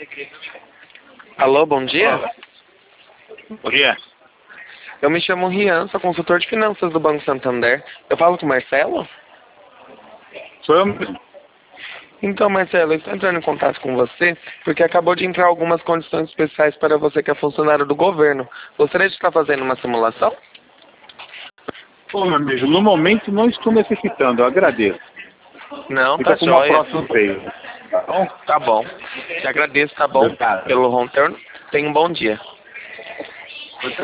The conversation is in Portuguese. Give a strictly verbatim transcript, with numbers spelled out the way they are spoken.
Alô, bom dia. Bom dia. Eu me chamo Rian, sou consultor de finanças do Banco Santander. Eu falo com o Marcelo? Sou eu mesmo. Então, Marcelo, eu estou entrando em contato com você porque acabou de entrar algumas condições especiais para você que é funcionário do governo. Gostaria de estar fazendo uma simulação? Pô, meu amigo, no momento não estou necessitando, eu agradeço. Não, Fica tá para uma joia. próxima vez. Tá bom? Tá bom. Te agradeço, tá bom? Obrigado. Pelo retorno. Tenha um bom dia.